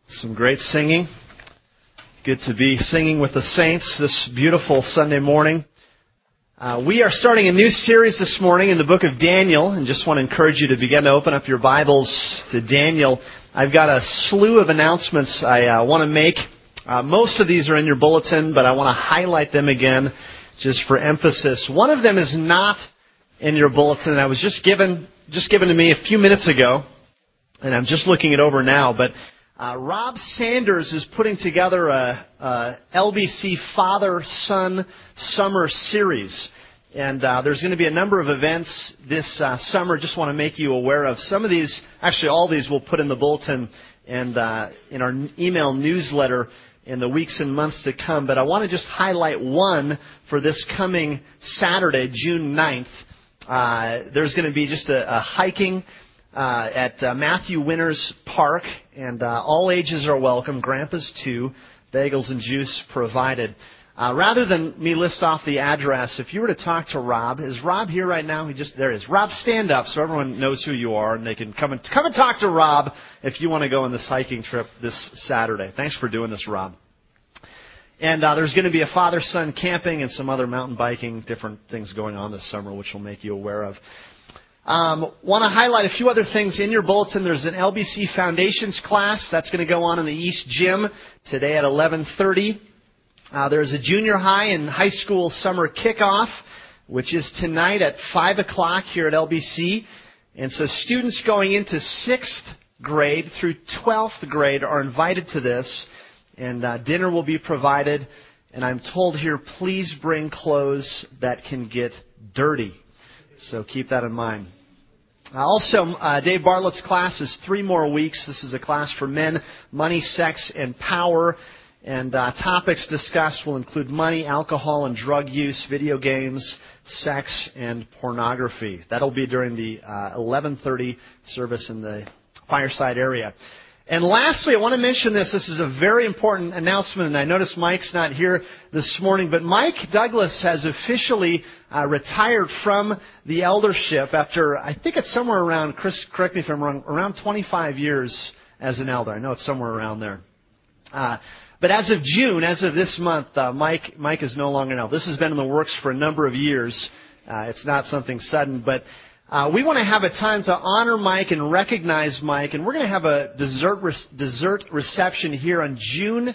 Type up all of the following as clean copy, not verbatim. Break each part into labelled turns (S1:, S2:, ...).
S1: Some great singing. Good to be singing with the saints this beautiful Sunday morning. We are starting a new series this morning in the book of Daniel, and just want to encourage you to begin to open up your Bibles to Daniel. I've got a slew of announcements I want to make. Most of these are in your bulletin, but I want to highlight them again just for emphasis. One of them is not in your bulletin, and I was just given to me a few minutes ago, and I'm just looking it over now, but Rob Sanders is putting together a LBC Father-Son Summer Series. And there's going to be a number of events this summer. Just want to make you aware of some of these. Actually, all these we'll put in the bulletin and in our email newsletter in the weeks and months to come. But I want to just highlight one for this coming Saturday, June 9th. There's going to be just a hiking at Matthew Winters Park, and all ages are welcome. Grandpas too. Bagels and juice provided. Rather than me list off the address, if you were to talk to Rob, is Rob here right now? There he is. Rob, stand up so everyone knows who you are, and they can come and talk to Rob if you want to go on this hiking trip this Saturday. Thanks for doing this, Rob. And there's going to be a father-son camping and some other mountain biking, different things going on this summer, which we'll make you aware of. Want to highlight a few other things in your bulletin. There's an LBC Foundations class that's going to go on in the East Gym today at 11:30. There's a junior high and high school summer kickoff, which is tonight at 5 o'clock here at LBC. And so students going into 6th grade through 12th grade are invited to this. And dinner will be provided. And I'm told here, please bring clothes that can get dirty. So keep that in mind. Also, Dave Bartlett's class is 3 more weeks. This is a class for men, money, sex, and power. And topics discussed will include money, alcohol, and drug use, video games, sex, and pornography. That'll be during the 11:30 service in the fireside area. And lastly, I want to mention this. This is a very important announcement, and I notice Mike's not here this morning, but Mike Douglas has officially retired from the eldership after, I think it's somewhere around, Chris, correct me if I'm wrong, around 25 years as an elder. I know it's somewhere around there. But as of June, as of this month, Mike is no longer an elder. This has been in the works for a number of years. It's not something sudden, but we want to have a time to honor Mike and recognize Mike, and we're going to have a dessert reception here on June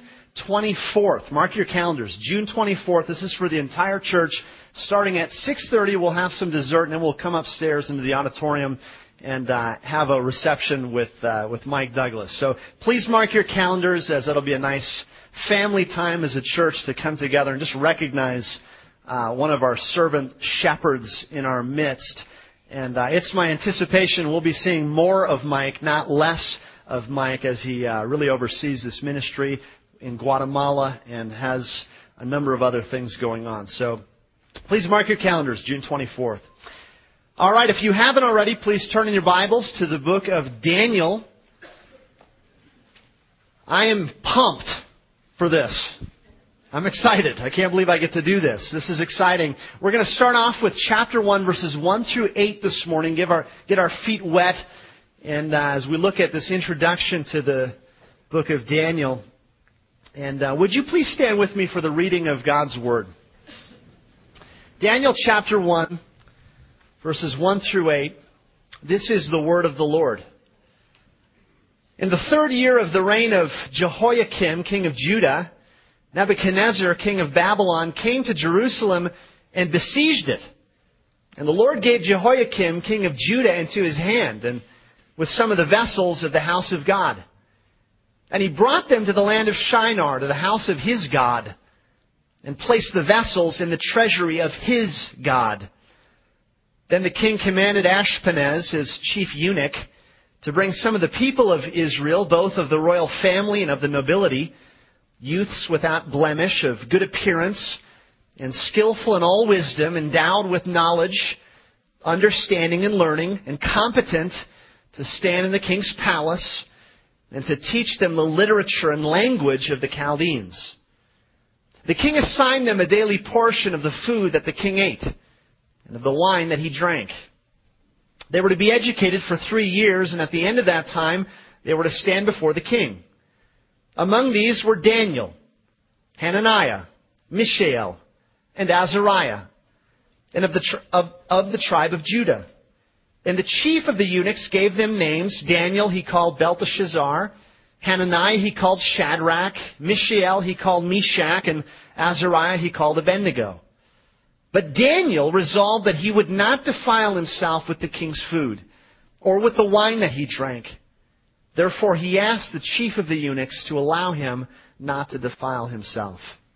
S1: 24th. Mark your calendars. June 24th. This is for the entire church. Starting at 6:30, we'll have some dessert, and then we'll come upstairs into the auditorium and have a reception with Mike Douglas. So please mark your calendars, as that'll be a nice family time as a church to come together and just recognize one of our servant shepherds in our midst. And it's my anticipation we'll be seeing more of Mike, not less of Mike, as he really oversees this ministry in Guatemala and has a number of other things going on. So please mark your calendars, June 24th. All right, if you haven't already, please turn in your Bibles to the book of Daniel. I am pumped for this. I'm excited. I can't believe I get to do this. This is exciting. We're going to start off with chapter 1, verses 1 through 8 this morning. Get our feet wet. And as we look at this introduction to the book of Daniel. And would you please stand with me for the reading of God's Word? Daniel chapter 1, verses 1 through 8. This is the word of the Lord. In the 3rd year of the reign of Jehoiakim, king of Judah, Nebuchadnezzar, king of Babylon, came to Jerusalem and besieged it. And the Lord gave Jehoiakim, king of Judah, into his hand, and with some of the vessels of the house of God. And he brought them to the land of Shinar, to the house of his God, and placed the vessels in the treasury of his God. Then the king commanded Ashpenaz, his chief eunuch, to bring some of the people of Israel, both of the royal family and of the nobility, youths without blemish, of good appearance, and skillful in all wisdom, endowed with knowledge, understanding and learning, and competent to stand in the king's palace, and to teach them the literature and language of the Chaldeans. The king assigned them a daily portion of the food that the king ate, and of the wine that he drank. They were to be educated for 3 years, and at the end of that time, they were to stand before the king. Among these were Daniel, Hananiah, Mishael, and Azariah, and of the tribe of Judah. And the chief of the eunuchs gave them names. Daniel he called Belteshazzar, Hananiah he called Shadrach, Mishael he called Meshach, and Azariah he called Abednego. But Daniel resolved that he would not defile himself with the king's food, or with the wine that he drank. Therefore he asked the chief of the eunuchs to allow him not to defile himself.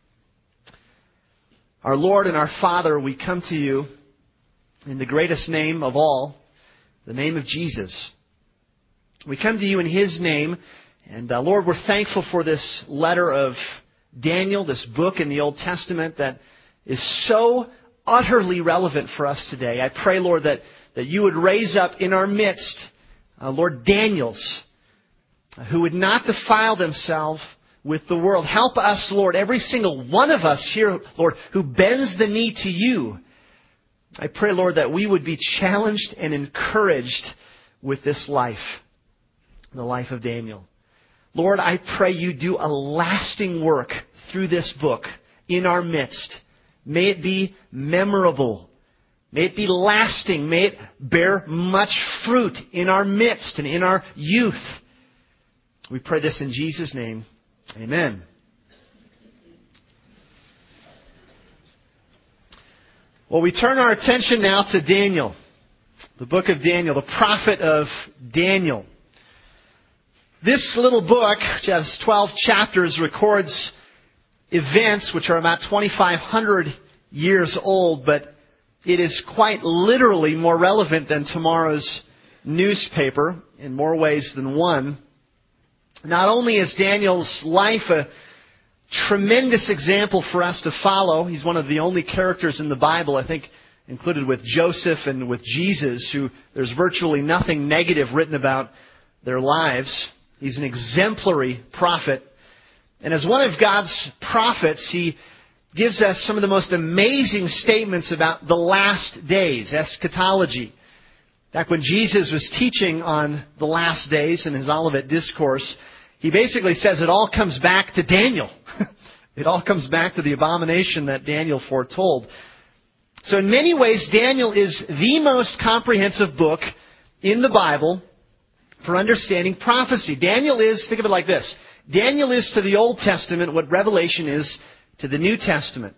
S1: Our Lord and our Father, we come to you in the greatest name of all, the name of Jesus. We come to you in His name, and Lord, we're thankful for this letter of Daniel, this book in the Old Testament that is so utterly relevant for us today. I pray, Lord, that you would raise up in our midst, Lord, Daniels, who would not defile themselves with the world. Help us, Lord, every single one of us here, Lord, who bends the knee to you. I pray, Lord, that we would be challenged and encouraged with this life, the life of Daniel. Lord, I pray you do a lasting work through this book in our midst. May it be memorable. May it be lasting. May it bear much fruit in our midst and in our youth. We pray this in Jesus' name. Amen. Well, we turn our attention now to Daniel, the book of Daniel, the prophet of Daniel. This little book, which has 12 chapters, records events which are about 2,500 years old, but it is quite literally more relevant than tomorrow's newspaper in more ways than one. Not only is Daniel's life a tremendous example for us to follow, he's one of the only characters in the Bible, I think, included with Joseph and with Jesus, who there's virtually nothing negative written about their lives. He's an exemplary prophet. And as one of God's prophets, he gives us some of the most amazing statements about the last days, eschatology. Back when Jesus was teaching on the last days in his Olivet Discourse, he basically says it all comes back to Daniel. It all comes back to the abomination that Daniel foretold. So in many ways, Daniel is the most comprehensive book in the Bible for understanding prophecy. Daniel is, think of it like this, Daniel is to the Old Testament what Revelation is to the New Testament.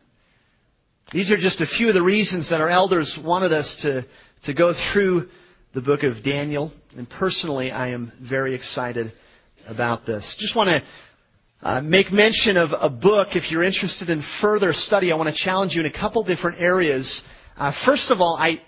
S1: These are just a few of the reasons that our elders wanted us to go through the book of Daniel. And personally, I am very excited about this. Just want to make mention of a book. If you're interested in further study, I want to challenge you in a couple different areas. First of all, I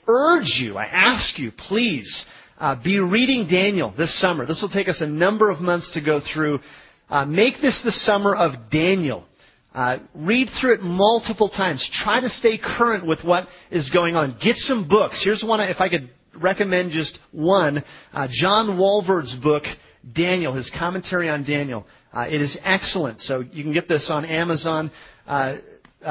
S1: ask you, please, be reading Daniel this summer. This will take us a number of months to go through. Make this the summer of Daniel. Read through it multiple times. Try to stay current with what is going on. Get some books. Here's one, if I could recommend just one, John Walvoord's book, Daniel, his commentary on Daniel. It is excellent. So you can get this on Amazon. A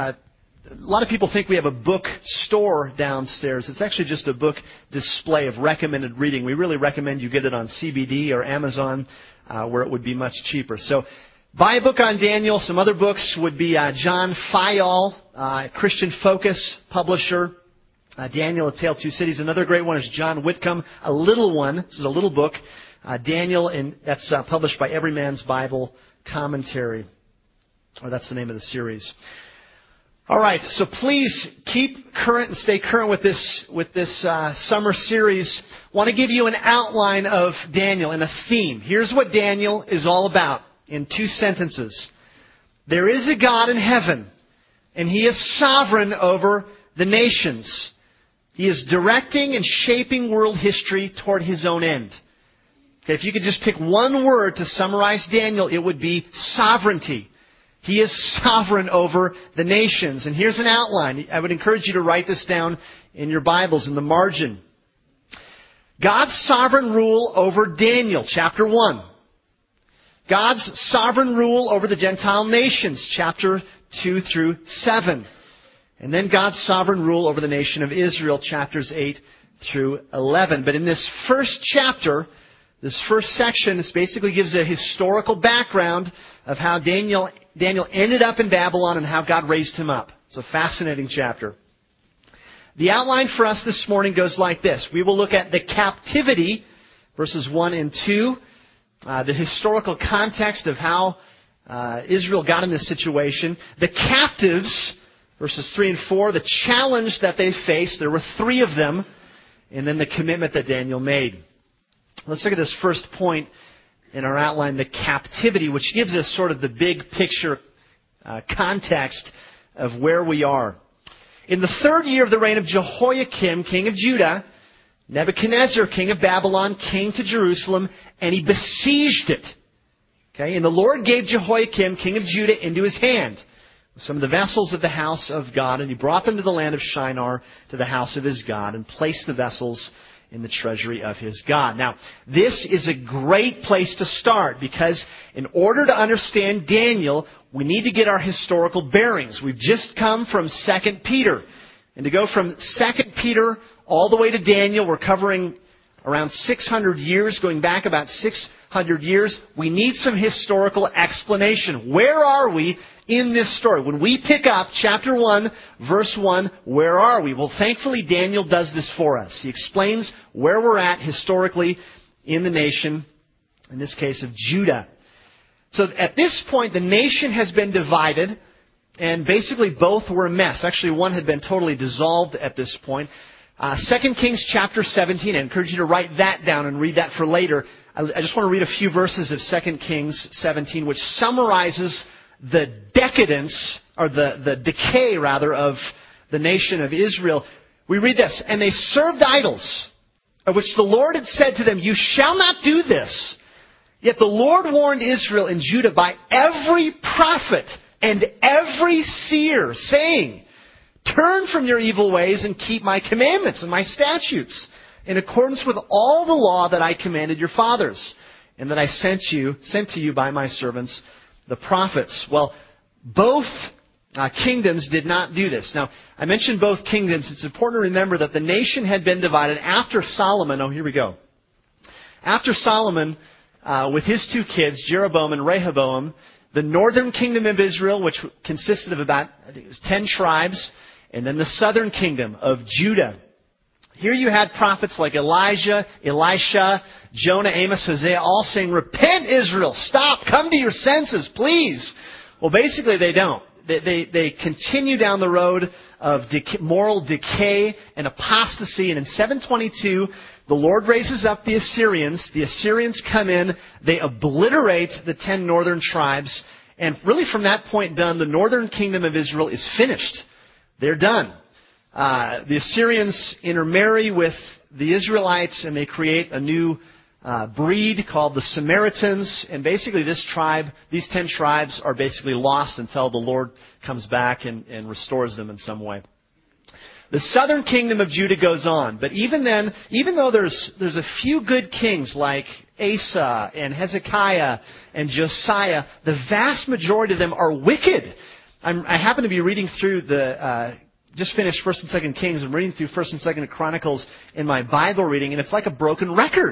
S1: lot of people think we have a book store downstairs. It's actually just a book display of recommended reading. We really recommend you get it on CBD or Amazon, where it would be much cheaper. So buy a book on Daniel. Some other books would be John Fayol, Christian Focus publisher. Daniel, A Tale of Two Cities. Another great one is John Whitcomb, a little one. This is a little book. Daniel, and that's published by Every Man's Bible Commentary. Or that's the name of the series. All right, so please keep current and stay current with this summer series. I want to give you an outline of Daniel and a theme. Here's what Daniel is all about in 2 sentences. There is a God in heaven, and He is sovereign over the nations. He is directing and shaping world history toward His own end. Okay, if you could just pick one word to summarize Daniel, it would be sovereignty. He is sovereign over the nations. And here's an outline. I would encourage you to write this down in your Bibles in the margin. God's sovereign rule over Daniel, chapter 1. God's sovereign rule over the Gentile nations, chapter 2 through 7. And then God's sovereign rule over the nation of Israel, chapters 8 through 11. But in this first chapter, This first section basically gives a historical background of how Daniel ended up in Babylon and how God raised him up. It's a fascinating chapter. The outline for us this morning goes like this. We will look at the captivity, verses 1 and 2, the historical context of how Israel got in this situation, the captives, verses 3 and 4, the challenge that they faced, there were 3 of them, and then the commitment that Daniel made. Let's look at this first point in our outline, the captivity, which gives us sort of the big picture context of where we are. In the 3rd year of the reign of Jehoiakim, king of Judah, Nebuchadnezzar, king of Babylon, came to Jerusalem, and he besieged it. Okay? And the Lord gave Jehoiakim, king of Judah, into his hand, some of the vessels of the house of God, and he brought them to the land of Shinar, to the house of his God, and placed the vessels in the treasury of his God. Now, this is a great place to start, because in order to understand Daniel, we need to get our historical bearings. We've just come from 2 Peter. And to go from 2 Peter all the way to Daniel, we're covering around 600 years, going back about 600 years. We need some historical explanation. Where are we in this story? When we pick up chapter 1, verse 1, where are we? Well, thankfully, Daniel does this for us. He explains where we're at historically in the nation, in this case of Judah. So at this point, the nation has been divided, and basically both were a mess. Actually, one had been totally dissolved at this point. 2 Kings chapter 17, I encourage you to write that down and read that for later. I just want to read a few verses of 2 Kings 17, which summarizes the decadence, or the decay, rather, of the nation of Israel. We read this, and they served idols, of which the Lord had said to them, "You shall not do this." Yet the Lord warned Israel and Judah by every prophet and every seer, saying, "Turn from your evil ways and keep my commandments and my statutes, in accordance with all the law that I commanded your fathers, and that I sent to you by my servants, the prophets." Well, both kingdoms did not do this. Now, I mentioned both kingdoms. It's important to remember that the nation had been divided after Solomon. Oh, here we go. After Solomon, with his 2 kids, Jeroboam and Rehoboam, the northern kingdom of Israel, which consisted of about, I think it was 10 tribes, and then the southern kingdom of Judah. Here you had prophets like Elijah, Elisha, Jonah, Amos, Hosea, all saying, "Repent, Israel! Stop! Come to your senses, please!" Well, basically they don't. They continue down the road of moral decay and apostasy. And in 722, the Lord raises up the Assyrians. The Assyrians come in. They obliterate the 10 northern tribes. And really from that point done, the northern kingdom of Israel is finished. They're done. The Assyrians intermarry with the Israelites, and they create a new breed called the Samaritans. And basically these 10 tribes are basically lost until the Lord comes back and restores them in some way. The southern kingdom of Judah goes on. But even then, even though there's a few good kings like Asa and Hezekiah and Josiah, the vast majority of them are wicked. I happen to be reading through just finished 1st and 2nd Kings. I'm reading through 1st and 2nd Chronicles in my Bible reading, and it's like a broken record.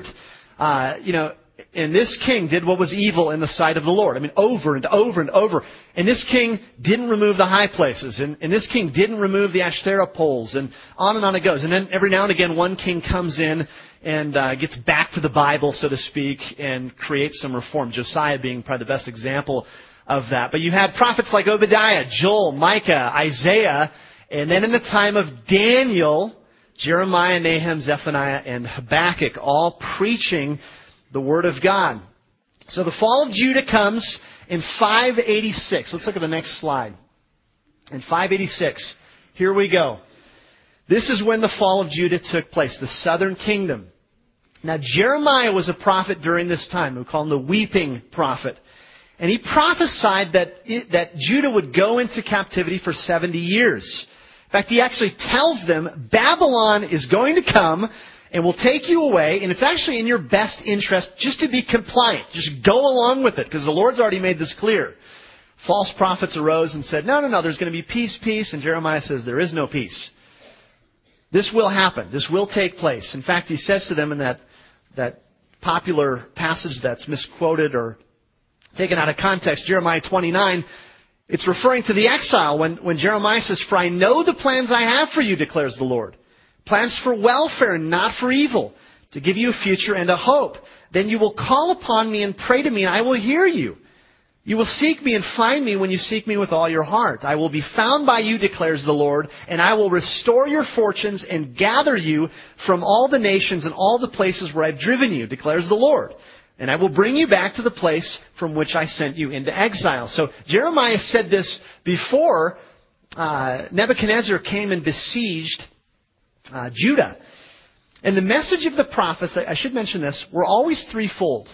S1: And this king did what was evil in the sight of the Lord. I mean, over and over and over. And this king didn't remove the high places. And this king didn't remove the Asherah poles. And on it goes. And then every now and again, one king comes in and gets back to the Bible, so to speak, and creates some reform. Josiah being probably the best example of that. But you had prophets like Obadiah, Joel, Micah, Isaiah. And then in the time of Daniel, Jeremiah, Nahum, Zephaniah, and Habakkuk, all preaching the Word of God. So the fall of Judah comes in 586. Let's look at the next slide. In 586, here we go. This is when the fall of Judah took place, the southern kingdom. Now Jeremiah was a prophet during this time. We call him the weeping prophet. And he prophesied that Judah would go into captivity for 70 years. In fact, he actually tells them Babylon is going to come and will take you away, and it's actually in your best interest just to be compliant. Just go along with it, because the Lord's already made this clear. False prophets arose and said, no, there's going to be peace. And Jeremiah says, there is no peace. This will happen. This will take place. In fact, he says to them in that popular passage that's misquoted or taken out of context, Jeremiah 29, it's referring to the exile when Jeremiah says, "For I know the plans I have for you, declares the Lord. Plans for welfare and not for evil, to give you a future and a hope. Then you will call upon me and pray to me, and I will hear you. You will seek me and find me when you seek me with all your heart. I will be found by you, declares the Lord, and I will restore your fortunes and gather you from all the nations and all the places where I've driven you, declares the Lord. And I will bring you back to the place from which I sent you into exile." So Jeremiah said this before Nebuchadnezzar came and besieged Judah. And the message of the prophets, I should mention this, were always threefold.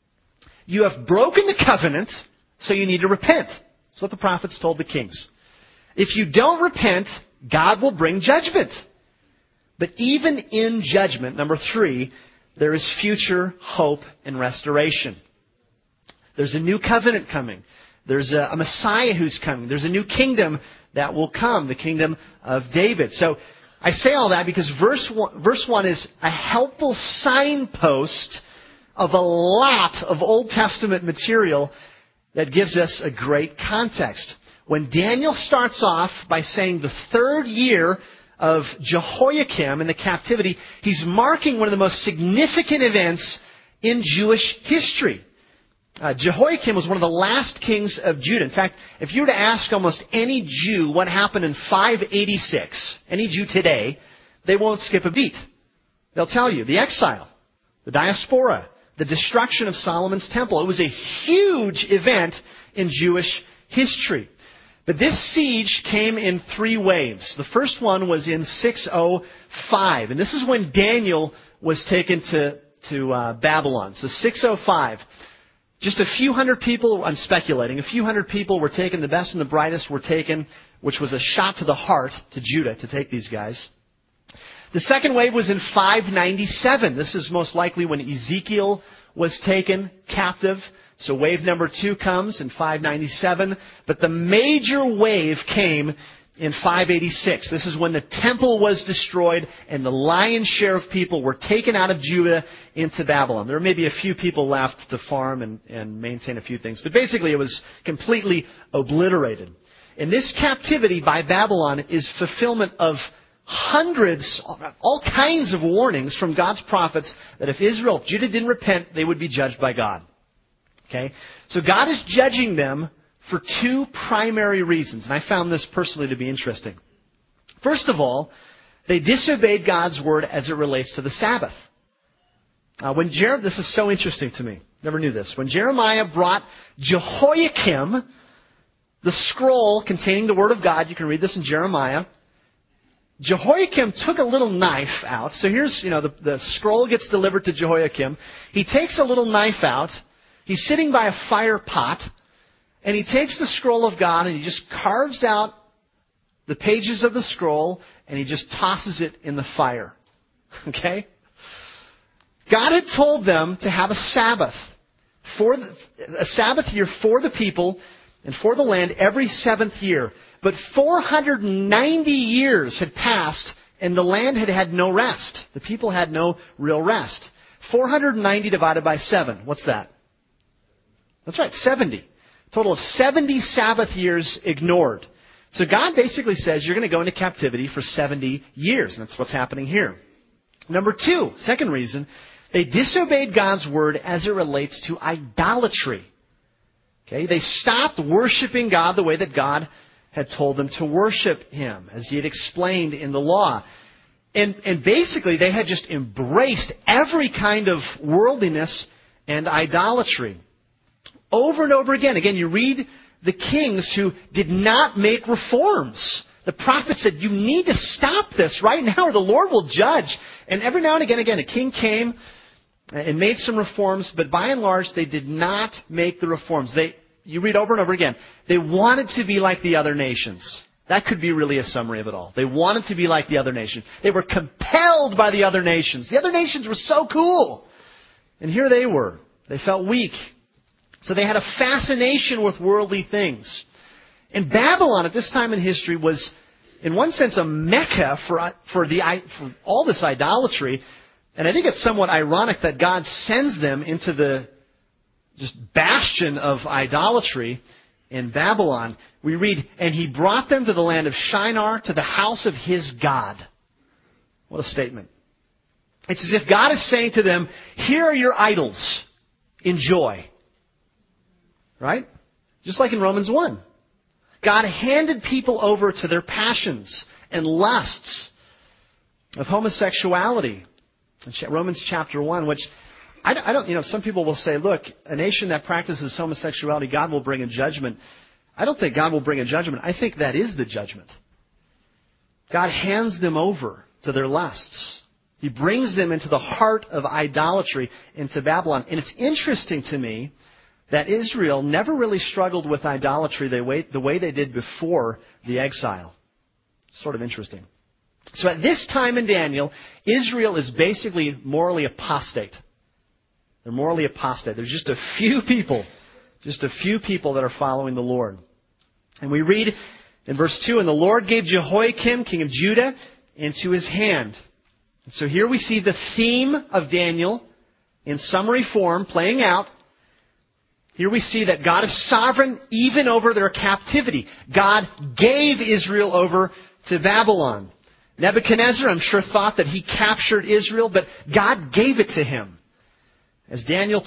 S1: You have broken the covenant, so you need to repent. That's what the prophets told the kings. If you don't repent, God will bring judgment. But even in judgment, number 3, there is future hope and restoration. There's a new covenant coming. There's a Messiah who's coming. There's a new kingdom that will come, the kingdom of David. So I say all that because verse 1 is a helpful signpost of a lot of Old Testament material that gives us a great context. When Daniel starts off by saying the 3rd year of Jehoiakim in the captivity, he's marking one of the most significant events in Jewish history. Jehoiakim was one of the last kings of Judah. In fact, if you were to ask almost any Jew what happened in 586, any Jew today, they won't skip a beat. They'll tell you the exile, the diaspora, the destruction of Solomon's temple. It was a huge event in Jewish history. But this siege came in 3 waves. The first one was in 605. And this is when Daniel was taken to Babylon. So 605. Just a few hundred people, I'm speculating, a few hundred people were taken, the best and the brightest were taken, which was a shot to the heart to Judah to take these guys. The second wave was in 597. This is most likely when Ezekiel was taken captive. So wave number 2 comes in 597. But the major wave came in 586. This is when the temple was destroyed and the lion's share of people were taken out of Judah into Babylon. There may be a few people left to farm and maintain a few things. But basically it was completely obliterated. And this captivity by Babylon is fulfillment of hundreds, all kinds of warnings from God's prophets that if Judah didn't repent, they would be judged by God. Okay? So God is judging them for 2 primary reasons. And I found this personally to be interesting. First of all, they disobeyed God's word as it relates to the Sabbath. This is so interesting to me. Never knew this. When Jeremiah brought Jehoiakim, the scroll containing the word of God, you can read this in Jeremiah, Jehoiakim took a little knife out. So here's, the scroll gets delivered to Jehoiakim. He takes a little knife out. He's sitting by a fire pot. And he takes the scroll of God and he just carves out the pages of the scroll and he just tosses it in the fire. Okay? God had told them to have a Sabbath. A Sabbath year for the people and for the land every 7th year. But 490 years had passed and the land had had no rest. The people had no real rest. 490 divided by 7. What's that? That's right, 70. Total of 70 Sabbath years ignored. So God basically says you're going to go into captivity for 70 years. And that's what's happening here. Number 2, second reason, they disobeyed God's word as it relates to idolatry. Okay, they stopped worshiping God the way that God had told them to worship Him, as He had explained in the law. And basically they had just embraced every kind of worldliness and idolatry. Over and over again. Again, you read the kings who did not make reforms. The prophet said, you need to stop this right now or the Lord will judge. And every now and again, a king came and made some reforms, but by and large, they did not make the reforms. You read over and over again, they wanted to be like the other nations. That could be really a summary of it all. They wanted to be like the other nations. They were compelled by the other nations. The other nations were so cool. And here they were. They felt weak. So they had a fascination with worldly things. And Babylon at this time in history was, in one sense, a mecca for all this idolatry. And I think it's somewhat ironic that God sends them into the just bastion of idolatry in Babylon. We read, and he brought them to the land of Shinar, to the house of his God. What a statement. It's as if God is saying to them, here are your idols. Enjoy. Right? Just like in Romans 1. God handed people over to their passions and lusts of homosexuality. Romans chapter 1, which I don't, some people will say, look, a nation that practices homosexuality, God will bring a judgment. I don't think God will bring a judgment. I think that is the judgment. God hands them over to their lusts. He brings them into the heart of idolatry, into Babylon. And it's interesting to me that Israel never really struggled with idolatry the way they did before the exile. It's sort of interesting. So at this time in Daniel, Israel is basically morally apostate. They're morally apostate. There's just a few people that are following the Lord. And we read in verse 2, and the Lord gave Jehoiakim, king of Judah, into his hand. And so here we see the theme of Daniel in summary form playing out. Here we see that God is sovereign even over their captivity. God gave Israel over to Babylon. Nebuchadnezzar, I'm sure, thought that he captured Israel, but God gave it to him. As Daniel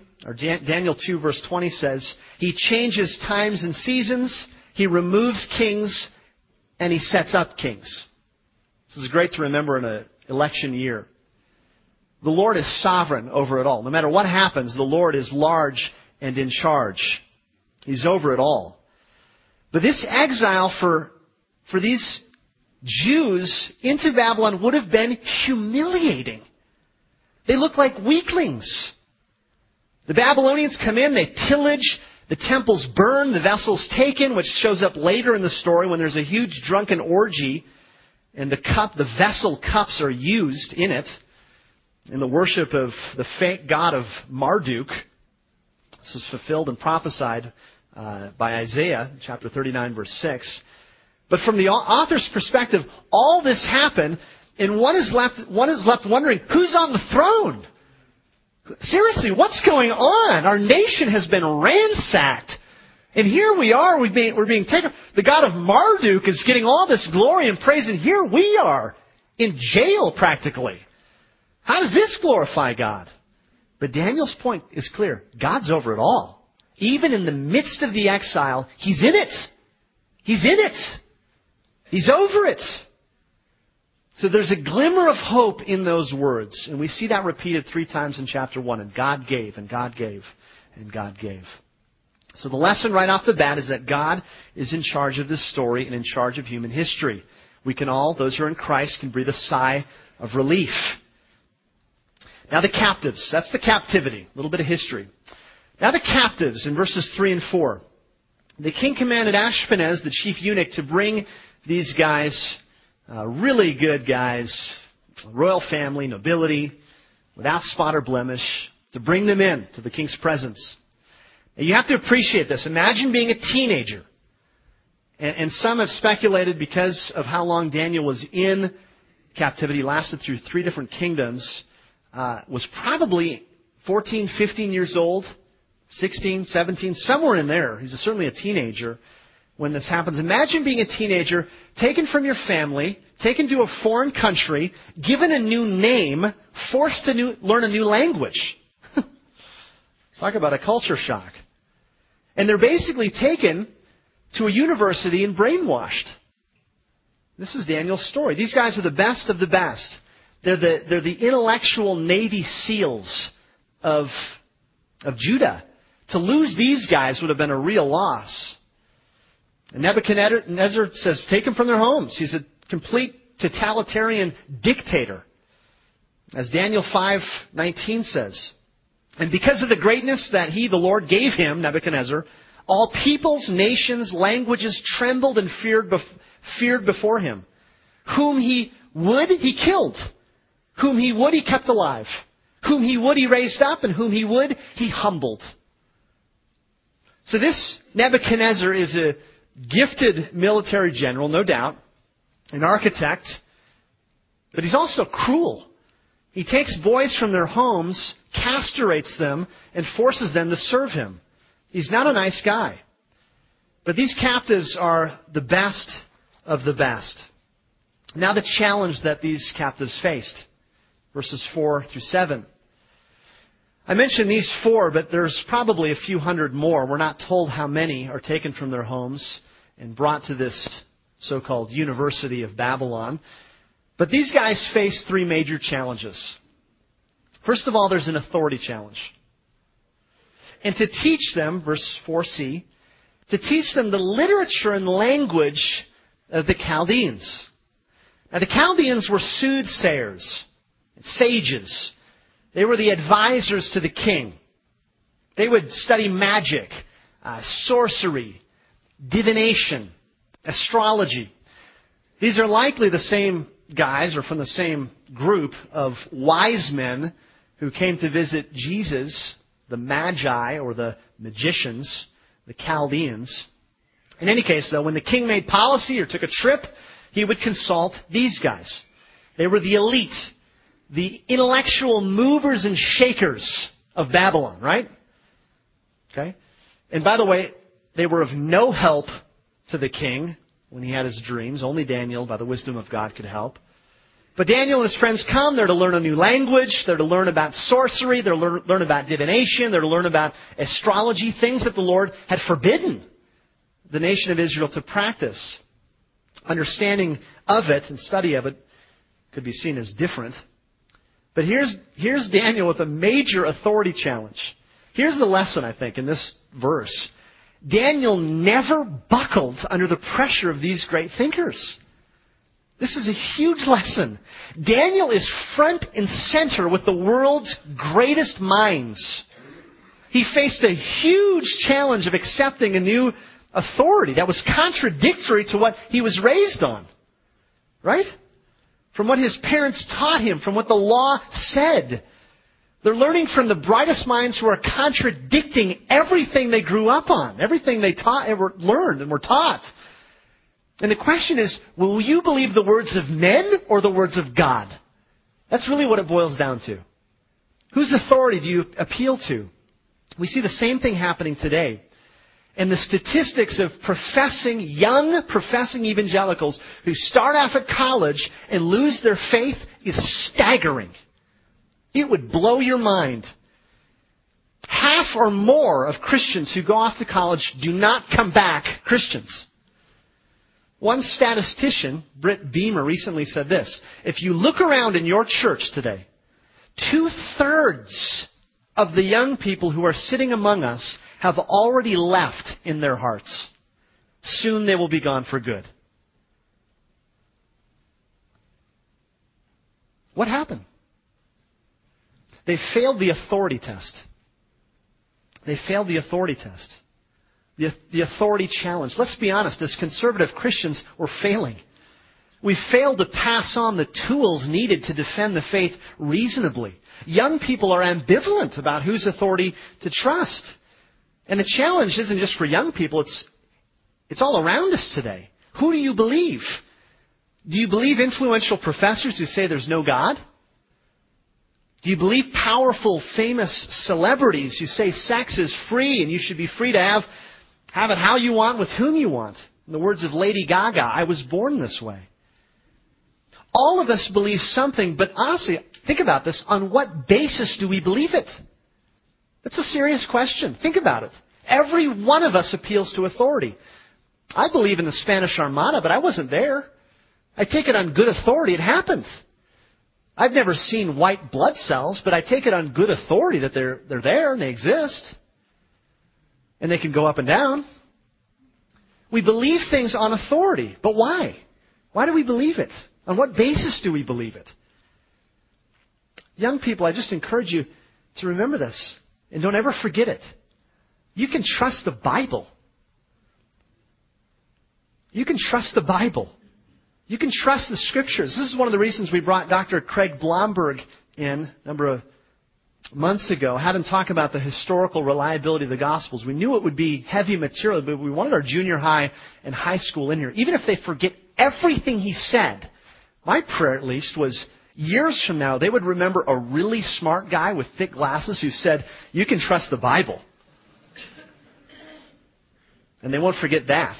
S1: 2 verse 20 says, he changes times and seasons, he removes kings, and he sets up kings. This is great to remember in an election year. The Lord is sovereign over it all. No matter what happens, the Lord is large and in charge. He's over it all. But this exile for these Jews into Babylon would have been humiliating. They look like weaklings. The Babylonians come in, they pillage, the temples burn, the vessels taken, which shows up later in the story when there's a huge drunken orgy, and the vessel cups are used in it, in the worship of the fake god of Marduk. This is fulfilled and prophesied by Isaiah, chapter 39, verse 6. But from the author's perspective, all this happened, and one is left wondering, who's on the throne? Seriously, what's going on? Our nation has been ransacked. And here we are, we're being taken. The God of Marduk is getting all this glory and praise, and here we are, in jail practically. How does this glorify God? But Daniel's point is clear. God's over it all. Even in the midst of the exile, He's in it. He's in it. He's over it. So there's a glimmer of hope in those words. And we see that repeated 3 times in chapter 1. And God gave, and God gave, and God gave. So the lesson right off the bat is that God is in charge of this story and in charge of human history. We can all, those who are in Christ, can breathe a sigh of relief. Now the captives. That's the captivity. A little bit of history. Now the captives in verses 3 and 4. The king commanded Ashpenaz, the chief eunuch, to bring these guys, really good guys, royal family, nobility, without spot or blemish, to bring them in to the king's presence. Now you have to appreciate this. Imagine being a teenager. And some have speculated because of how long Daniel was in captivity, lasted through 3 different kingdoms, was probably 14, 15 years old, 16, 17, somewhere in there. He's certainly a teenager when this happens. Imagine being a teenager, taken from your family, taken to a foreign country, given a new name, forced to learn a new language. Talk about a culture shock. And they're basically taken to a university and brainwashed. This is Daniel's story. These guys are the best of the best. They're the intellectual Navy SEALs of Judah. To lose these guys would have been a real loss. And Nebuchadnezzar says, take them from their homes. He's a complete totalitarian dictator. As Daniel 5:19 says. And because of the greatness that the Lord, gave him, Nebuchadnezzar, all peoples, nations, languages trembled and feared before him. Whom he would, he killed. Whom he would, he kept alive. Whom he would, he raised up. And whom he would, he humbled. So this Nebuchadnezzar is a gifted military general, no doubt, an architect, but he's also cruel. He takes boys from their homes, castrates them, and forces them to serve him. He's not a nice guy. But these captives are the best of the best. Now the challenge that these captives faced. Verses 4 through 7. I mentioned these 4, but there's probably a few hundred more. We're not told how many are taken from their homes and brought to this so-called University of Babylon. But these guys face 3 major challenges. First of all, there's an authority challenge. And to teach them, verse 4c, to teach them the literature and language of the Chaldeans. Now, the Chaldeans were soothsayers, sages. They were the advisors to the king. They would study magic, sorcery, divination, astrology. These are likely the same guys or from the same group of wise men who came to visit Jesus, the Magi or the magicians, the Chaldeans. In any case, though, when the king made policy or took a trip, he would consult these guys. They were the elite, the intellectual movers and shakers of Babylon, right? Okay? And by the way, they were of no help to the king when he had his dreams. Only Daniel, by the wisdom of God, could help. But Daniel and his friends come. They're to learn a new language. They're to learn about sorcery. They're to learn about divination. They're to learn about astrology, things that the Lord had forbidden the nation of Israel to practice. Understanding of it and study of it could be seen as different. But here's Daniel with a major authority challenge. Here's the lesson, I think, in this verse. Daniel never buckled under the pressure of these great thinkers. This is a huge lesson. Daniel is front and center with the world's greatest minds. He faced a huge challenge of accepting a new authority that was contradictory to what he was raised on. Right? From what his parents taught him, from what the law said. They're learning from the brightest minds who are contradicting everything they grew up on, everything they taught and learned and were taught. And the question is, will you believe the words of men or the words of God? That's really what it boils down to. Whose authority do you appeal to? We see the same thing happening today. And the statistics of young professing evangelicals who start off at college and lose their faith is staggering. It would blow your mind. Half or more of Christians who go off to college do not come back Christians. One statistician, Britt Beamer, recently said this: if you look around in your church today, 2/3 of the young people who are sitting among us have already left in their hearts. Soon they will be gone for good. What happened? They failed the authority test. They failed the authority test. The authority challenge. Let's be honest, as conservative Christians, we're failing. We failed to pass on the tools needed to defend the faith reasonably. Young people are ambivalent about whose authority to trust. And the challenge isn't just for young people, it's all around us today. Who do you believe? Do you believe influential professors who say there's no God? Do you believe powerful, famous celebrities who say sex is free and you should be free to have it how you want with whom you want? In the words of Lady Gaga, I was born this way. All of us believe something, but honestly, think about this. On what basis do we believe it? That's a serious question. Think about it. Every one of us appeals to authority. I believe in the Spanish Armada, but I wasn't there. I take it on good authority. It happened. I've never seen white blood cells, but I take it on good authority that they're there and they exist. And they can go up and down. We believe things on authority. But why? Why do we believe it? On what basis do we believe it? Young people, I just encourage you to remember this. And don't ever forget it. You can trust the Bible. You can trust the Bible. You can trust the Scriptures. This is one of the reasons we brought Dr. Craig Blomberg in a number of months ago, had him talk about the historical reliability of the Gospels. We knew it would be heavy material, but we wanted our junior high and high school in here. Even if they forget everything he said, my prayer at least was Years from now, they would remember a really smart guy with thick glasses who said, "You can trust the Bible." And they won't forget that.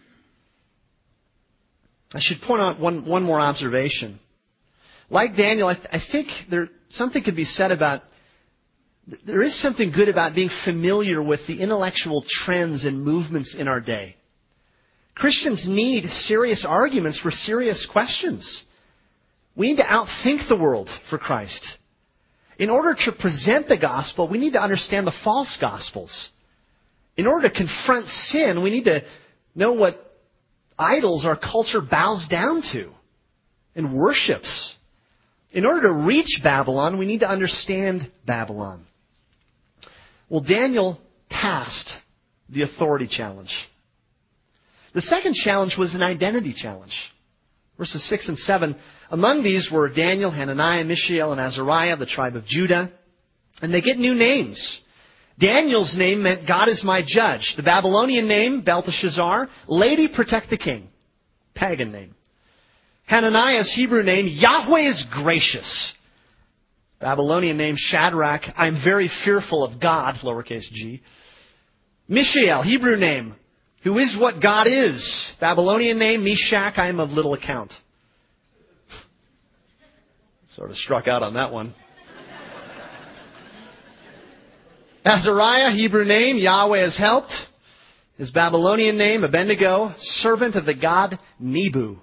S1: I should point out one more observation. Like Daniel, I think something could be said about, there is something good about being familiar with the intellectual trends and movements in our day. Christians need serious arguments for serious questions. We need to outthink the world for Christ. In order to present the gospel, we need to understand the false gospels. In order to confront sin, we need to know what idols our culture bows down to and worships. In order to reach Babylon, we need to understand Babylon. Well, Daniel passed the authority challenge. The second challenge was an identity challenge. Verses 6 and 7. Among these were Daniel, Hananiah, Mishael, and Azariah, the tribe of Judah. And they get new names. Daniel's name meant God is my judge. The Babylonian name, Belteshazzar, Lady protect the king. Pagan name. Hananiah's Hebrew name, Yahweh is gracious. Babylonian name, Shadrach, I'm very fearful of God, lowercase g. Mishael, Hebrew name, who is what God is. Babylonian name, Meshach, I am of little account. Sort of struck out on that one. Azariah, Hebrew name, Yahweh has helped. His Babylonian name, Abednego, servant of the god Nebu.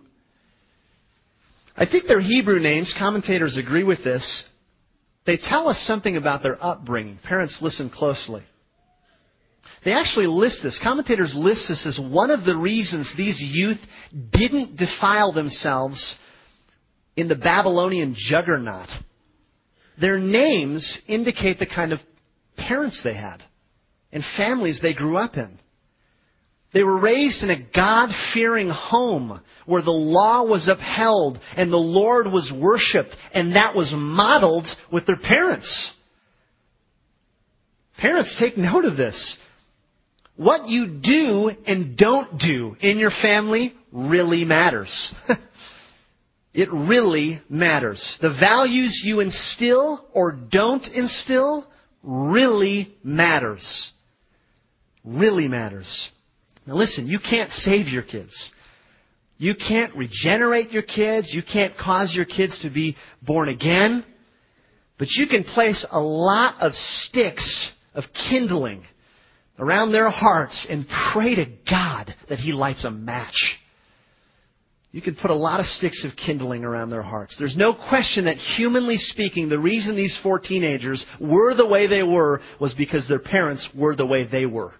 S1: I think their Hebrew names, commentators agree with this, they tell us something about their upbringing. Parents, listen closely. They actually list this. Commentators list this as one of the reasons these youth didn't defile themselves in the Babylonian juggernaut. Their names indicate the kind of parents they had and families they grew up in. They were raised in a God-fearing home where the law was upheld and the Lord was worshipped, and that was modeled with their parents. Parents, take note of this. What you do and don't do in your family really matters. It really matters. The values you instill or don't instill really matters. Really matters. Now listen, you can't save your kids. You can't regenerate your kids. You can't cause your kids to be born again. But you can place a lot of sticks of kindling around their hearts and pray to God that He lights a match. You can put a lot of sticks of kindling around their hearts. There's no question that, humanly speaking, the reason these 4 teenagers were the way they were was because their parents were the way they were.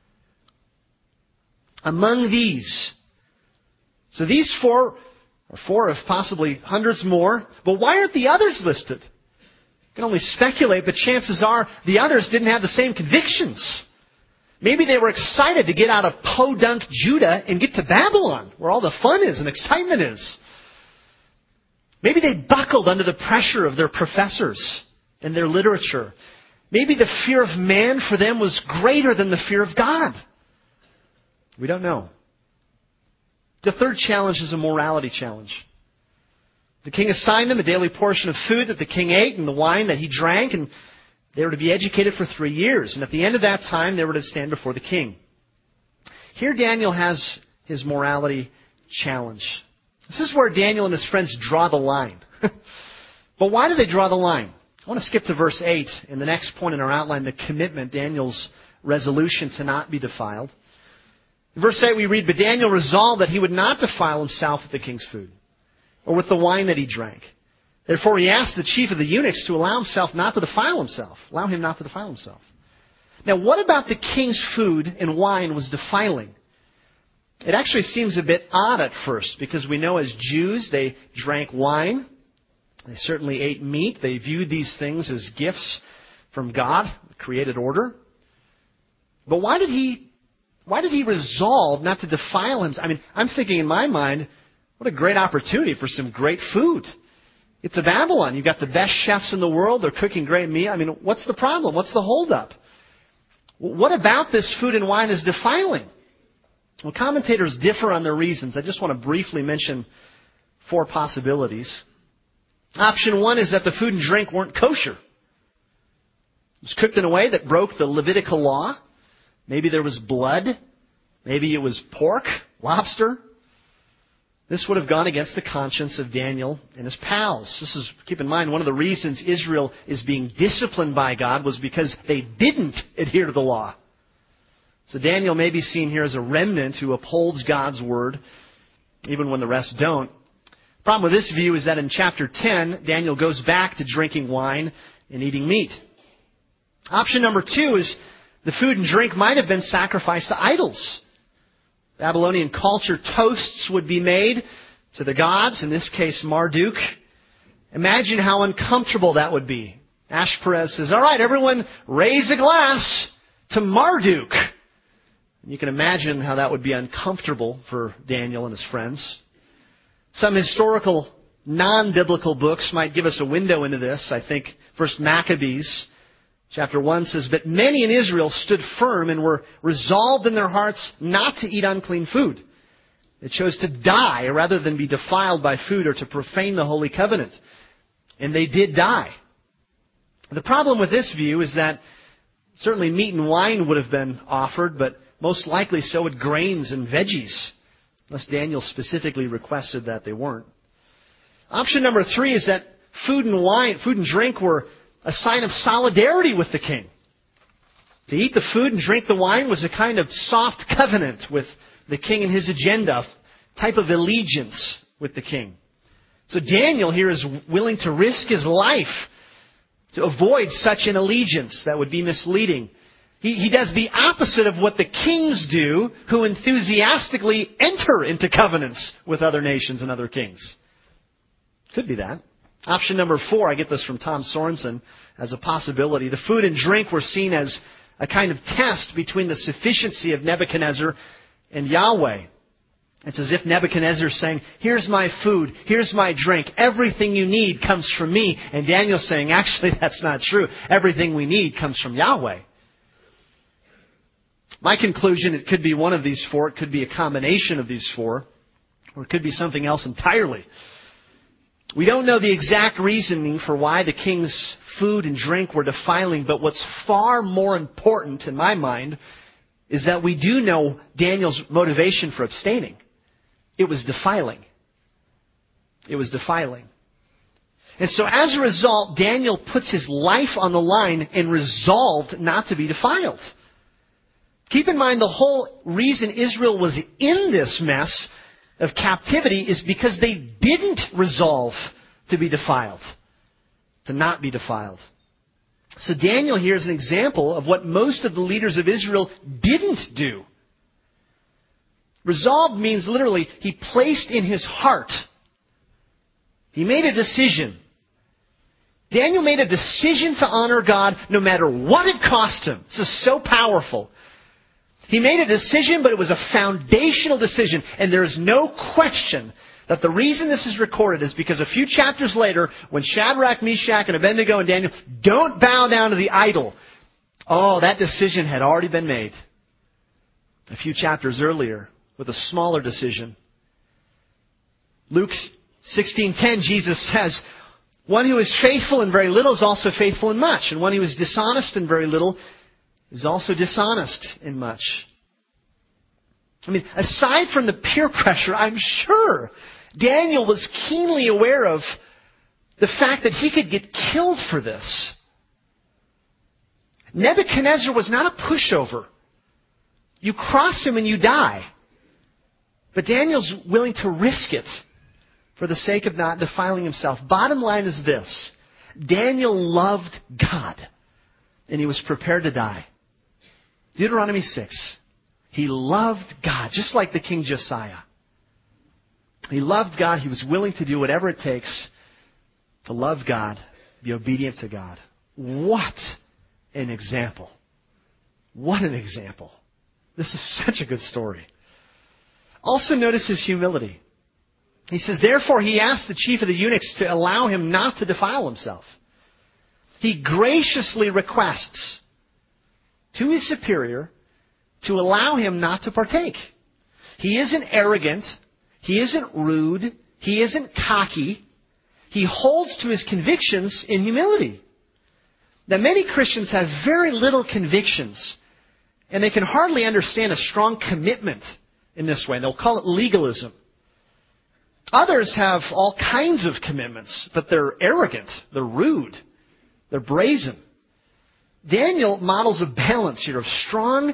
S1: Among these, so these 4, or 4 if possibly hundreds more, but why aren't the others listed? You can only speculate, but chances are the others didn't have the same convictions. Maybe they were excited to get out of podunk Judah and get to Babylon, where all the fun is and excitement is. Maybe they buckled under the pressure of their professors and their literature. Maybe the fear of man for them was greater than the fear of God. We don't know. The third challenge is a morality challenge. The king assigned them a daily portion of food that the king ate and the wine that he drank, and they were to be educated for 3 years. And at the end of that time, they were to stand before the king. Here Daniel has his morality challenge. This is where Daniel and his friends draw the line. But why do they draw the line? I want to skip to verse 8 in the next point in our outline, the commitment, Daniel's resolution to not be defiled. In verse 8 we read, but Daniel resolved that he would not defile himself with the king's food or with the wine that he drank. Therefore he asked the chief of the eunuchs to allow him not to defile himself. Now what about the king's food and wine was defiling? It actually seems a bit odd at first, because we know as Jews they drank wine. They certainly ate meat. They viewed these things as gifts from God, the created order. But why did he resolve not to defile himself? I mean, I'm thinking in my mind, what a great opportunity for some great food. It's a Babylon. You've got the best chefs in the world. They're cooking great meat. I mean, what's the problem? What's the holdup? What about this food and wine is defiling? Well, commentators differ on their reasons. I just want to briefly mention 4 possibilities. Option 1 is that the food and drink weren't kosher. It was cooked in a way that broke the Levitical law. Maybe there was blood. Maybe it was pork, lobster. This would have gone against the conscience of Daniel and his pals. Keep in mind, one of the reasons Israel is being disciplined by God was because they didn't adhere to the law. So Daniel may be seen here as a remnant who upholds God's word, even when the rest don't. The problem with this view is that in chapter 10, Daniel goes back to drinking wine and eating meat. Option number 2 is the food and drink might have been sacrificed to idols. Babylonian culture, toasts would be made to the gods, in this case Marduk. Imagine how uncomfortable that would be. Ashpenaz says, all right, everyone raise a glass to Marduk. And you can imagine how that would be uncomfortable for Daniel and his friends. Some historical, non-biblical books might give us a window into this. I think First Maccabees, chapter 1 says, but many in Israel stood firm and were resolved in their hearts not to eat unclean food. They chose to die rather than be defiled by food or to profane the Holy Covenant. And they did die. The problem with this view is that certainly meat and wine would have been offered, but most likely so would grains and veggies, unless Daniel specifically requested that they weren't. Option number 3 is that food and drink were a sign of solidarity with the king. To eat the food and drink the wine was a kind of soft covenant with the king and his agenda, type of allegiance with the king. So Daniel here is willing to risk his life to avoid such an allegiance that would be misleading. He does the opposite of what the kings do who enthusiastically enter into covenants with other nations and other kings. Could be that. Option number 4, I get this from Tom Sorensen as a possibility. The food and drink were seen as a kind of test between the sufficiency of Nebuchadnezzar and Yahweh. It's as if Nebuchadnezzar is saying, here's my food, here's my drink, everything you need comes from me. And Daniel's saying, actually, that's not true. Everything we need comes from Yahweh. My conclusion, it could be one of these 4, it could be a combination of these 4, or it could be something else entirely. We don't know the exact reasoning for why the king's food and drink were defiling, but what's far more important in my mind is that we do know Daniel's motivation for abstaining. It was defiling. It was defiling. And so as a result, Daniel puts his life on the line and resolved not to be defiled. Keep in mind the whole reason Israel was in this mess of captivity is because they didn't resolve to be defiled, to not be defiled. So Daniel here is an example of what most of the leaders of Israel didn't do. Resolved means literally he placed in his heart. He made a decision. Daniel made a decision to honor God no matter what it cost him. This is so powerful. He made a decision, but it was a foundational decision. And there is no question that the reason this is recorded is because a few chapters later, when Shadrach, Meshach, and Abednego and Daniel don't bow down to the idol, that decision had already been made. A few chapters earlier, with a smaller decision. Luke 16:10, Jesus says, one who is faithful in very little is also faithful in much. And one who is dishonest in very little is also dishonest in much. I mean, aside from the peer pressure, I'm sure Daniel was keenly aware of the fact that he could get killed for this. Nebuchadnezzar was not a pushover. You cross him and you die. But Daniel's willing to risk it for the sake of not defiling himself. Bottom line is this. Daniel loved God, and he was prepared to die. Deuteronomy 6. He loved God, just like the King Josiah. He loved God. He was willing to do whatever it takes to love God, be obedient to God. What an example. What an example. This is such a good story. Also notice his humility. He says, therefore he asked the chief of the eunuchs to allow him not to defile himself. He graciously requests to his superior to allow him not to partake. He isn't arrogant. He isn't rude. He isn't cocky. he holds to his convictions in humility. Now, many Christians have very little convictions, and they can hardly understand a strong commitment in this way. And they'll call it legalism. Others have all kinds of commitments, but they're arrogant, they're rude, they're brazen. Daniel models a balance here of strong,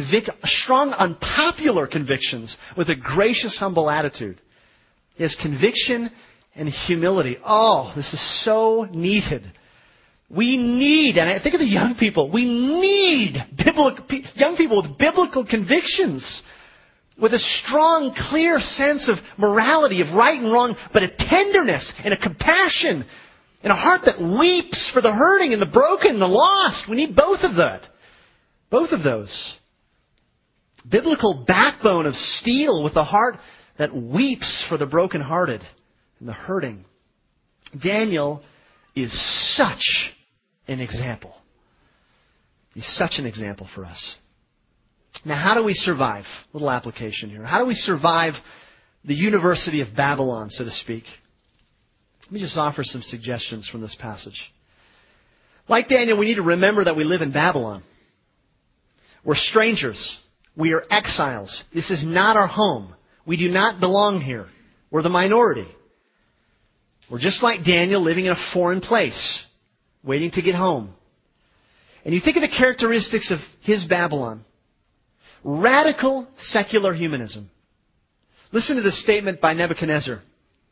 S1: unpopular convictions with a gracious, humble attitude. He has conviction and humility. Oh, this is so needed. We need, and I think of the young people, we need young people with biblical convictions, with a strong, clear sense of morality, of right and wrong, but a tenderness and a compassion and a heart that weeps for the hurting and the broken and the lost. We need both of that. Both of those. Biblical backbone of steel with a heart that weeps for the brokenhearted and the hurting. Daniel is such an example. He's such an example for us. Now, how do we survive? A little application here. How do we survive the University of Babylon, so to speak? Let me just offer some suggestions from this passage. Like Daniel, we need to remember that we live in Babylon. We're strangers. We are exiles. This is not our home. We do not belong here. We're the minority. We're just like Daniel, living in a foreign place, waiting to get home. And you think of the characteristics of his Babylon. Radical secular humanism. Listen to this statement by Nebuchadnezzar.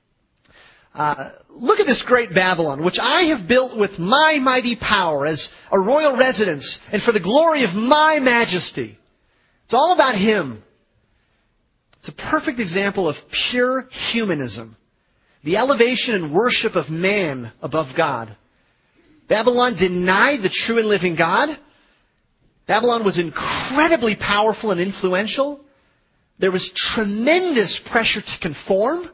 S1: Look at this great Babylon, which I have built with my mighty power as a royal residence and for the glory of my majesty. It's all about him. It's a perfect example of pure humanism. The elevation and worship of man above God. Babylon denied the true and living God. Babylon was incredibly powerful and influential. There was tremendous pressure to conform.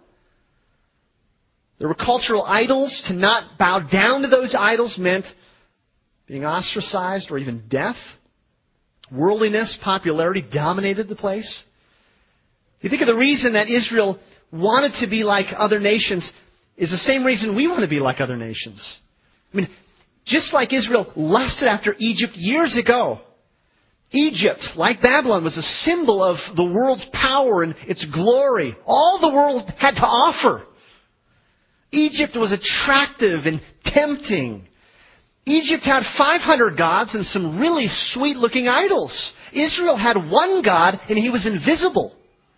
S1: There were cultural idols. To not bow down to those idols meant being ostracized or even death. Worldliness, popularity dominated the place. You think of the reason that Israel wanted to be like other nations is the same reason we want to be like other nations. I mean, just like Israel lusted after Egypt years ago, Egypt, like Babylon, was a symbol of the world's power and its glory. All the world had to offer. Egypt was attractive and tempting. Egypt had 500 gods and some really sweet-looking idols. Israel had one God, and he was invisible.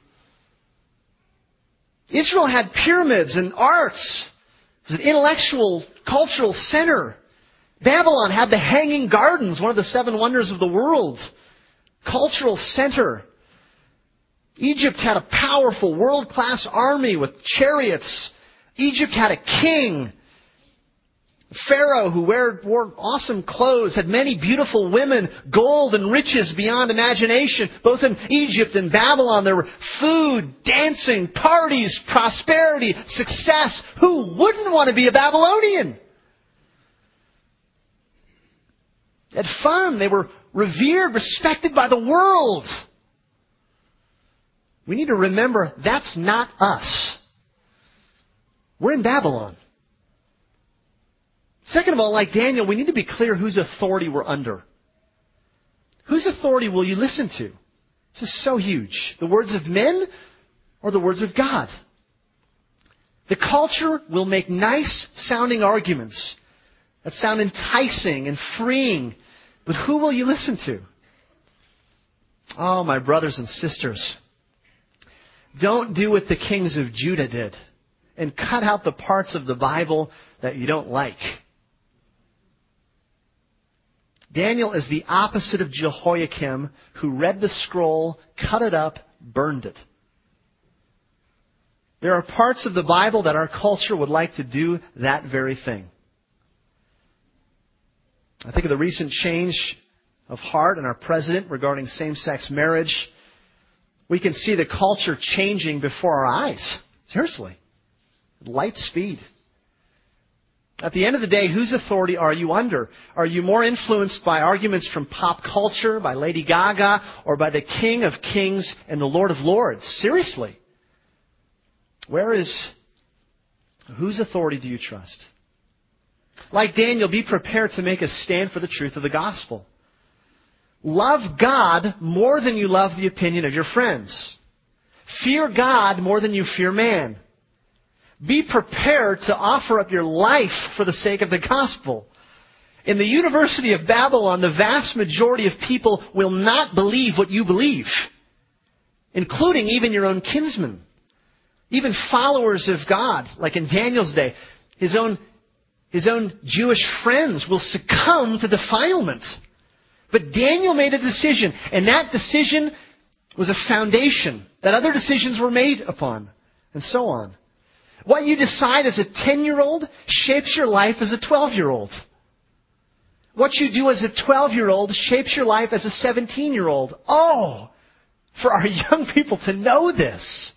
S1: Israel had pyramids and arts. It was an intellectual, cultural center. Babylon had the Hanging Gardens, one of the 7 wonders of the world. Cultural center. Egypt had a powerful, world-class army with chariots. Egypt had a king, Pharaoh, who wore awesome clothes, had many beautiful women, gold and riches beyond imagination. Both in Egypt and Babylon, there were food, dancing, parties, prosperity, success. Who wouldn't want to be a Babylonian? They had fun. They were revered, respected by the world. We need to remember that's not us. We're in Babylon. Second of all, like Daniel, we need to be clear whose authority we're under. Whose authority will you listen to? This is so huge. The words of men or the words of God? The culture will make nice sounding arguments that sound enticing and freeing. But who will you listen to? Oh, my brothers and sisters. Don't do what the kings of Judah did and cut out the parts of the Bible that you don't like. Daniel is the opposite of Jehoiakim, who read the scroll, cut it up, burned it. There are parts of the Bible that our culture would like to do that very thing. I think of the recent change of heart in our president regarding same-sex marriage. We can see the culture changing before our eyes. Seriously. Light speed. At the end of the day, whose authority are you under? Are you more influenced by arguments from pop culture, by Lady Gaga, or by the King of Kings and the Lord of Lords? Seriously. Where is Whose authority do you trust? Like Daniel, be prepared to make a stand for the truth of the gospel. Love God more than you love the opinion of your friends. Fear God more than you fear man. Be prepared to offer up your life for the sake of the gospel. In the University of Babylon, the vast majority of people will not believe what you believe, including even your own kinsmen. Even followers of God, like in Daniel's day, his own Jewish friends will succumb to defilement. But Daniel made a decision, and that decision was a foundation that other decisions were made upon, and so on. What you decide as a 10-year-old shapes your life as a 12-year-old. What you do as a 12-year-old shapes your life as a 17-year-old. Oh, for our young people to know this.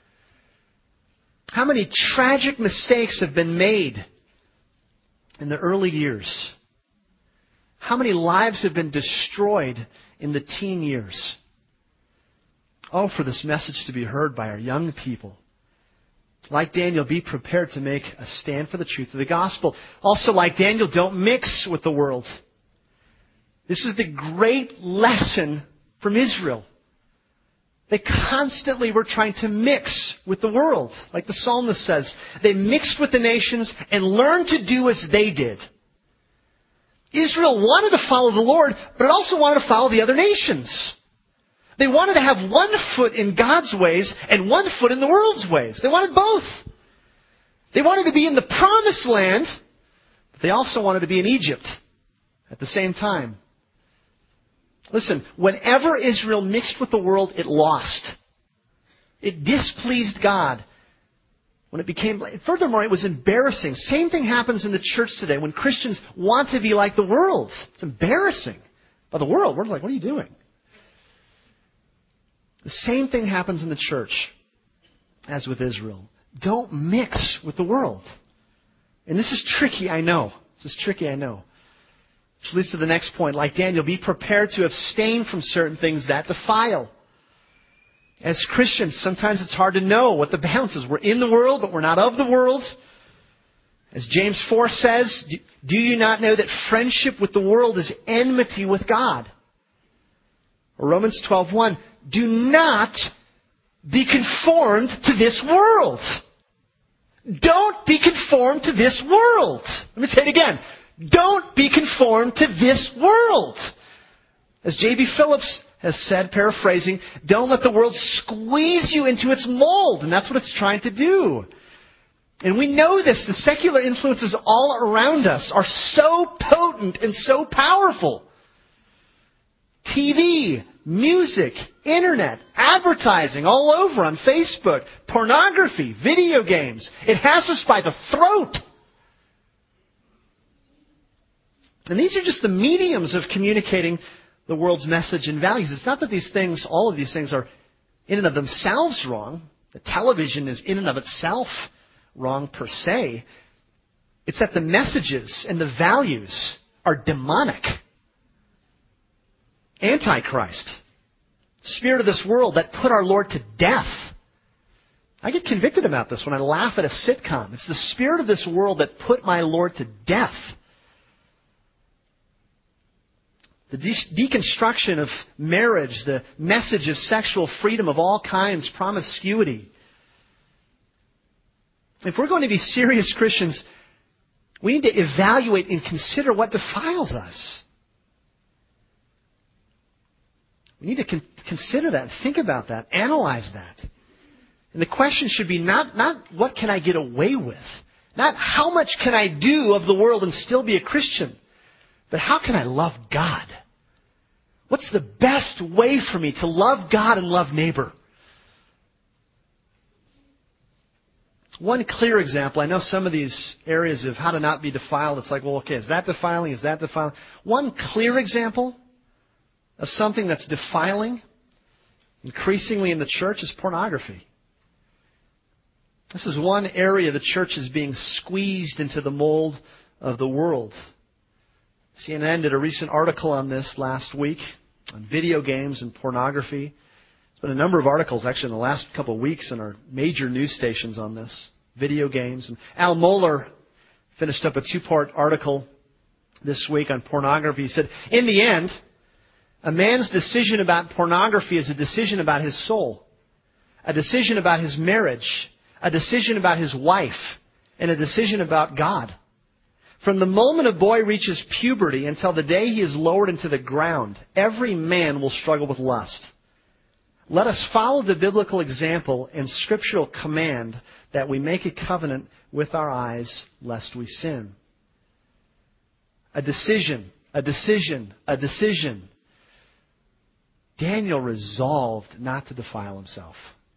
S1: How many tragic mistakes have been made in the early years? How many lives have been destroyed in the teen years? Oh, for this message to be heard by our young people. Like Daniel, be prepared to make a stand for the truth of the gospel. Also, like Daniel, don't mix with the world. This is the great lesson from Israel. They constantly were trying to mix with the world. Like the psalmist says, they mixed with the nations and learned to do as they did. Israel wanted to follow the Lord, but it also wanted to follow the other nations. They wanted to have one foot in God's ways and one foot in the world's ways. They wanted both. They wanted to be in the promised land, but they also wanted to be in Egypt at the same time. Listen, whenever Israel mixed with the world, it lost. It displeased God. Furthermore, it was embarrassing. Same thing happens in the church today when Christians want to be like the world. It's embarrassing. By the world, we're like, what are you doing? The same thing happens in the church as with Israel. Don't mix with the world. And this is tricky, I know. Which leads to the next point. Like Daniel, be prepared to abstain from certain things that defile. As Christians, sometimes it's hard to know what the balance is. We're in the world, but we're not of the world. As James 4 says, do you not know that friendship with the world is enmity with God? Or Romans 12:1, do not be conformed to this world. Don't be conformed to this world. Let me say it again. Don't be conformed to this world. As J.B. Phillips has said, paraphrasing, don't let the world squeeze you into its mold. And that's what it's trying to do. And we know this. The secular influences all around us are so potent and so powerful. TV, music, internet, advertising all over on Facebook, pornography, video games. It has us by the throat. And these are just the mediums of communicating the world's message and values. It's not that all of these things are in and of themselves wrong. The television is in and of itself wrong per se. It's that the messages and the values are demonic. Antichrist. Spirit of this world that put our Lord to death. I get convicted about this when I laugh at a sitcom. It's the spirit of this world that put my Lord to death. The deconstruction of marriage, the message of sexual freedom of all kinds, promiscuity. If we're going to be serious Christians, we need to evaluate and consider what defiles us. We need to consider that, think about that, analyze that. And the question should be not what can I get away with, not how much can I do of the world and still be a Christian, but how can I love God? What's the best way for me to love God and love neighbor? One clear example, I know some of these areas of how to not be defiled, it's like, well, okay, is that defiling? Is that defiling? One clear example of something that's defiling increasingly in the church is pornography. This is one area the church is being squeezed into the mold of the world. CNN did a recent article on this last week on video games and pornography. There's been a number of articles actually in the last couple of weeks in our major news stations on this. video games. And Al Mohler finished up a 2-part article this week on pornography. He said, in the end, a man's decision about pornography is a decision about his soul, a decision about his marriage, a decision about his wife, and a decision about God. From the moment a boy reaches puberty until the day he is lowered into the ground, every man will struggle with lust. Let us follow the biblical example and scriptural command that we make a covenant with our eyes lest we sin. A decision, a decision, a decision. Daniel resolved not to defile himself.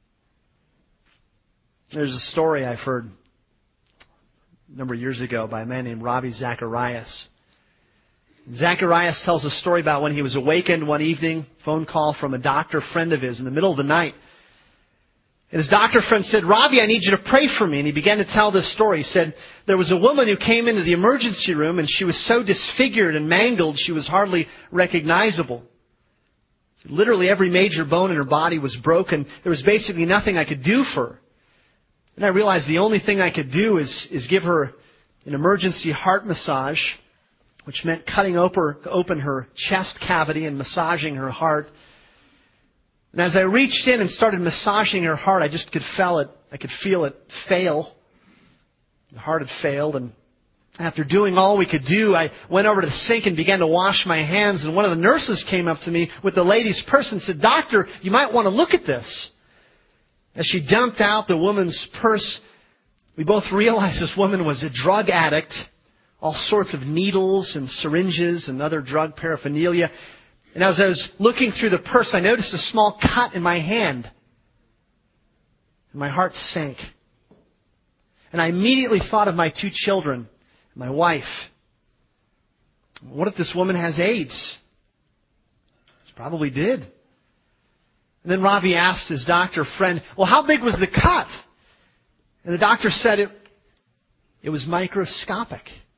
S1: There's a story I've heard a number of years ago by a man named Ravi Zacharias. Zacharias tells a story about when he was awakened one evening, phone call from a doctor friend of his in the middle of the night. And his doctor friend said, Ravi, I need you to pray for me. And he began to tell this story. He said, there was a woman who came into the emergency room and she was so disfigured and mangled she was hardly recognizable. Literally every major bone in her body was broken. There was basically nothing I could do for her. And I realized the only thing I could do is give her an emergency heart massage, which meant cutting open her chest cavity and massaging her heart. And as I reached in and started massaging her heart, I just could feel it fail. The heart had failed, and after doing all we could do, I went over to the sink and began to wash my hands, and one of the nurses came up to me with the lady's purse and said, Doctor, you might want to look at this. As she dumped out the woman's purse, we both realized this woman was a drug addict, all sorts of needles and syringes and other drug paraphernalia. And as I was looking through the purse, I noticed a small cut in my hand. And my heart sank. And I immediately thought of my 2 children, my wife. What if this woman has AIDS? She probably did. And then Ravi asked his doctor friend, well, how big was the cut? And the doctor said it was microscopic.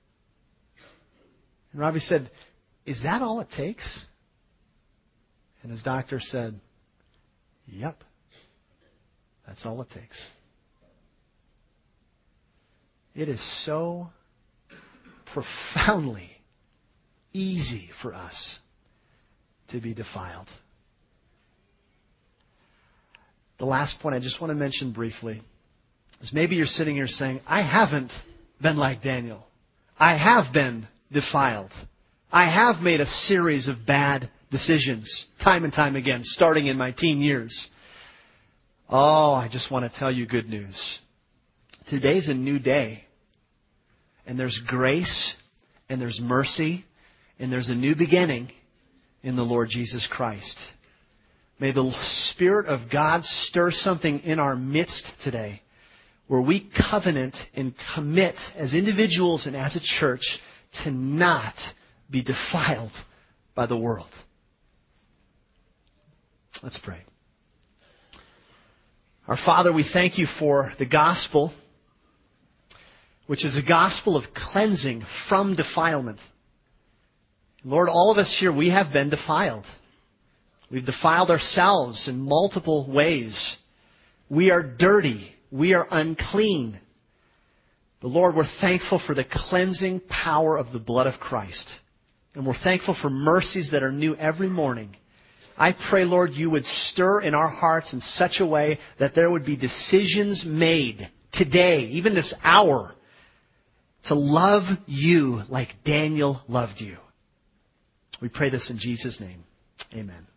S1: And Ravi said, is that all it takes? And his doctor said, yep, that's all it takes. It is so profoundly easy for us to be defiled. The last point I just want to mention briefly is maybe you're sitting here saying, I haven't been like Daniel. I have been defiled. I have made a series of bad decisions time and time again, starting in my teen years. Oh, I just want to tell you good news. Today's a new day. And there's grace, and there's mercy, and there's a new beginning in the Lord Jesus Christ. May the Spirit of God stir something in our midst today where we covenant and commit as individuals and as a church to not be defiled by the world. Let's pray. Our Father, we thank you for the gospel, which is a gospel of cleansing from defilement. Lord, all of us here, we have been defiled. We've defiled ourselves in multiple ways. We are dirty. We are unclean. But Lord, we're thankful for the cleansing power of the blood of Christ. And we're thankful for mercies that are new every morning. I pray, Lord, you would stir in our hearts in such a way that there would be decisions made today, even this hour, to love you like Daniel loved you. We pray this in Jesus' name. Amen.